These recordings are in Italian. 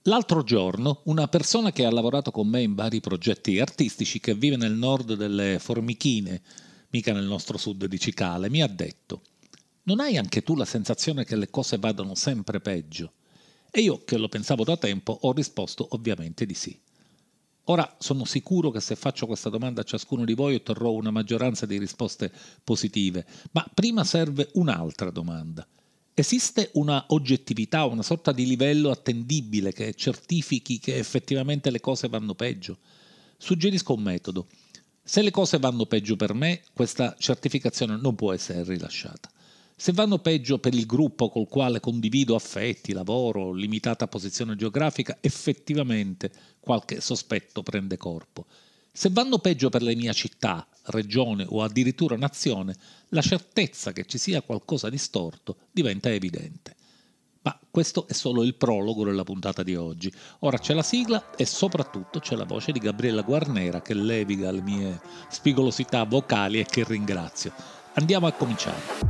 L'altro giorno una persona che ha lavorato con me in vari progetti artistici, che vive nel nord delle Formichine, mica nel nostro sud di Cicale, mi ha detto: non hai anche tu la sensazione che le cose vadano sempre peggio? E io, che lo pensavo da tempo, ho risposto ovviamente di sì. Ora sono sicuro che se faccio questa domanda a ciascuno di voi otterrò una maggioranza di risposte positive, ma prima serve un'altra domanda. Esiste una oggettività, una sorta di livello attendibile che certifichi che effettivamente le cose vanno peggio? Suggerisco un metodo. Se le cose vanno peggio per me, questa certificazione non può essere rilasciata. Se vanno peggio per il gruppo col quale condivido affetti, lavoro, limitata posizione geografica, effettivamente qualche sospetto prende corpo. Se vanno peggio per la mia città, regione o addirittura nazione, la certezza che ci sia qualcosa di storto diventa evidente. Ma questo è solo il prologo della puntata di oggi. Ora c'è la sigla e soprattutto c'è la voce di Gabriella Guarnera che leviga le mie spigolosità vocali e che ringrazio. Andiamo a cominciare.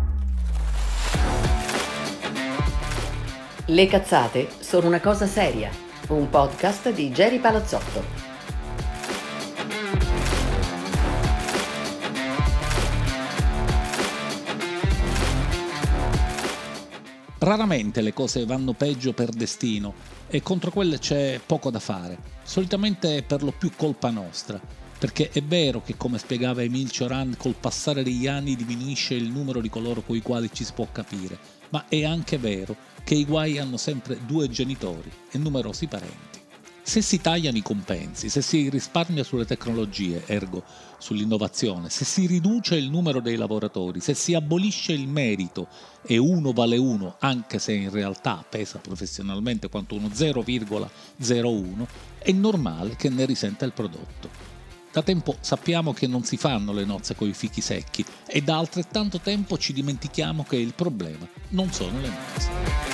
Le cazzate sono una cosa seria. Un podcast di Geri Palazzotto. Raramente le cose vanno peggio per destino e contro quelle c'è poco da fare. Solitamente è per lo più colpa nostra, perché è vero che, come spiegava Émile Cioran, col passare degli anni diminuisce il numero di coloro coi quali ci si può capire, ma è anche vero che i guai hanno sempre due genitori e numerosi parenti. Se si tagliano i compensi, se si risparmia sulle tecnologie, ergo sull'innovazione, se si riduce il numero dei lavoratori, se si abolisce il merito e uno vale uno, anche se in realtà pesa professionalmente quanto uno 0,01, è normale che ne risenta il prodotto. Da tempo sappiamo che non si fanno le nozze coi fichi secchi e da altrettanto tempo ci dimentichiamo che il problema non sono le nozze.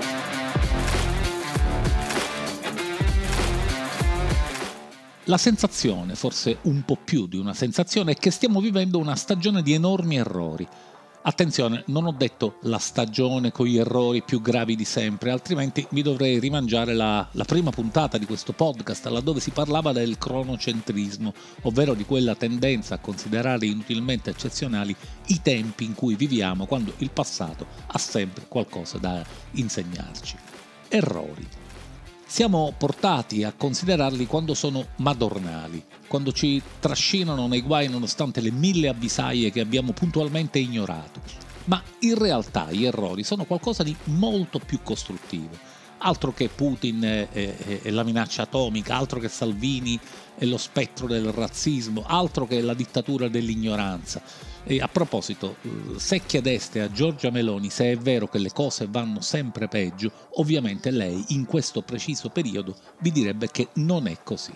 La sensazione, forse un po' più di una sensazione, è che stiamo vivendo una stagione di enormi errori. Attenzione, non ho detto la stagione con gli errori più gravi di sempre, altrimenti mi dovrei rimangiare la prima puntata di questo podcast, laddove si parlava del cronocentrismo, ovvero di quella tendenza a considerare inutilmente eccezionali i tempi in cui viviamo, quando il passato ha sempre qualcosa da insegnarci. Errori. Siamo portati a considerarli quando sono madornali, quando ci trascinano nei guai nonostante le 1000 avvisaglie che abbiamo puntualmente ignorato. Ma in realtà gli errori sono qualcosa di molto più costruttivo. Altro che Putin e la minaccia atomica, altro che Salvini e lo spettro del razzismo, altro che la dittatura dell'ignoranza. E a proposito, se chiedeste a Giorgia Meloni se è vero che le cose vanno sempre peggio, ovviamente lei in questo preciso periodo vi direbbe che non è così.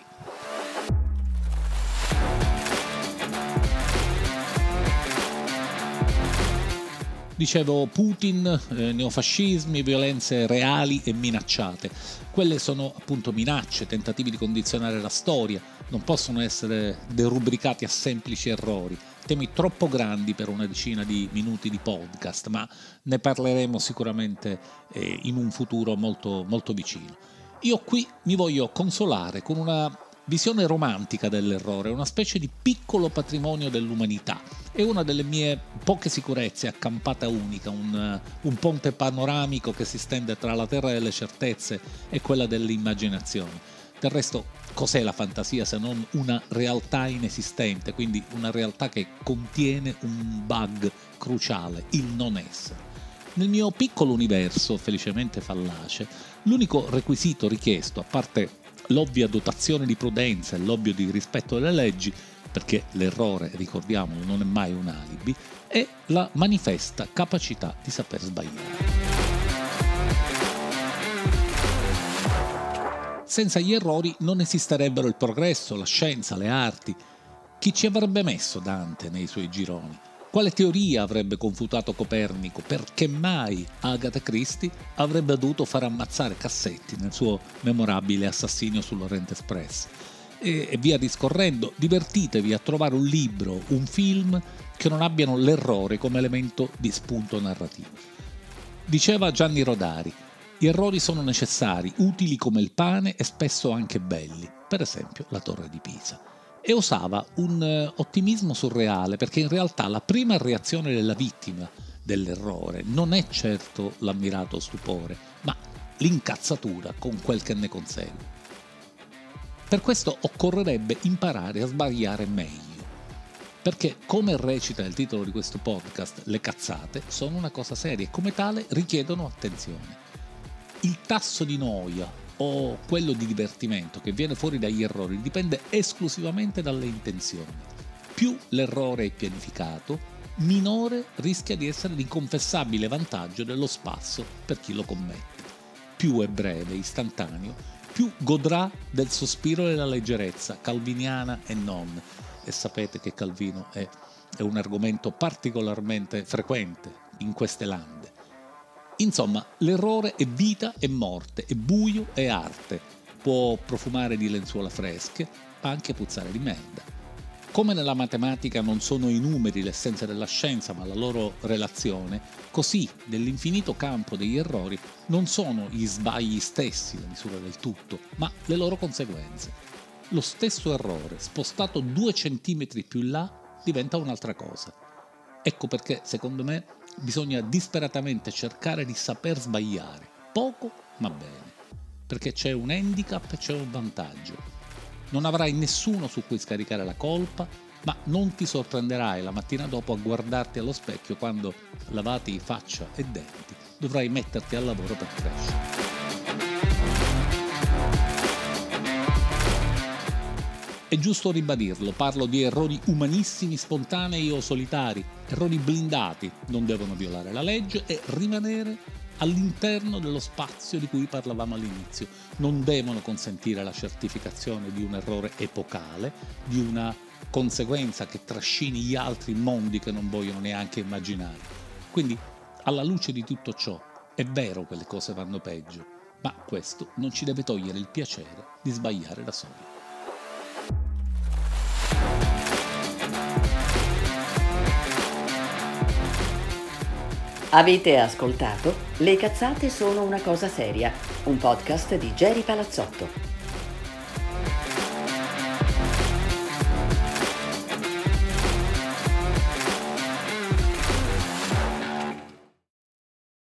Dicevo, Putin, neofascismi, violenze reali e minacciate. Quelle sono appunto minacce, tentativi di condizionare la storia, non possono essere derubricati a semplici errori. Temi troppo grandi per una decina di minuti di podcast, ma ne parleremo sicuramente in un futuro molto, molto vicino. Io qui mi voglio consolare con una visione romantica dell'errore, una specie di piccolo patrimonio dell'umanità. È una delle mie poche sicurezze a campata unica, un ponte panoramico che si stende tra la terra delle certezze e quella dell'immaginazione. Del resto, cos'è la fantasia se non una realtà inesistente, quindi una realtà che contiene un bug cruciale, il non essere. Nel mio piccolo universo, felicemente fallace, l'unico requisito richiesto, a parte l'ovvia dotazione di prudenza e l'ovvio di rispetto delle leggi, perché l'errore, ricordiamolo, non è mai un alibi, è la manifesta capacità di saper sbagliare. Senza gli errori non esisterebbero il progresso, la scienza, le arti. Chi ci avrebbe messo Dante nei suoi gironi? Quale teoria avrebbe confutato Copernico? Perché mai Agatha Christie avrebbe dovuto far ammazzare Cassetti nel suo memorabile assassinio sull'Orient Express? E via discorrendo, divertitevi a trovare un libro, un film che non abbiano l'errore come elemento di spunto narrativo. Diceva Gianni Rodari: Gli errori sono necessari, utili come il pane e spesso anche belli, per esempio la Torre di Pisa. E usava un ottimismo surreale, perché in realtà la prima reazione della vittima dell'errore non è certo l'ammirato stupore, ma l'incazzatura con quel che ne consegue. Per questo occorrerebbe imparare a sbagliare meglio. Perché, come recita il titolo di questo podcast, le cazzate sono una cosa seria e come tale richiedono attenzione. Il tasso di noia o quello di divertimento che viene fuori dagli errori dipende esclusivamente dalle intenzioni. Più l'errore è pianificato, minore rischia di essere l'inconfessabile vantaggio dello spasso per chi lo commette. Più è breve, istantaneo, più godrà del sospiro della leggerezza, calviniana e non. E sapete che Calvino è un argomento particolarmente frequente in queste lande. Insomma, l'errore è vita e morte, è buio e arte. Può profumare di lenzuola fresche, ma anche puzzare di merda. Come nella matematica non sono i numeri l'essenza della scienza, ma la loro relazione, così nell'infinito campo degli errori non sono gli sbagli stessi la misura del tutto, ma le loro conseguenze. Lo stesso errore, spostato 2 centimetri più in là, diventa un'altra cosa. Ecco perché, secondo me, bisogna disperatamente cercare di saper sbagliare, poco ma bene, perché c'è un handicap e c'è un vantaggio. Non avrai nessuno su cui scaricare la colpa, ma non ti sorprenderai la mattina dopo a guardarti allo specchio quando, lavati faccia e denti, dovrai metterti al lavoro per crescere. È giusto ribadirlo, parlo di errori umanissimi, spontanei o solitari, errori blindati, non devono violare la legge e rimanere all'interno dello spazio di cui parlavamo all'inizio. Non devono consentire la certificazione di un errore epocale, di una conseguenza che trascini gli altri in mondi che non vogliono neanche immaginare. Quindi, alla luce di tutto ciò, è vero che le cose vanno peggio, ma questo non ci deve togliere il piacere di sbagliare da soli. Avete ascoltato Le cazzate sono una cosa seria, un podcast di Geri Palazzotto.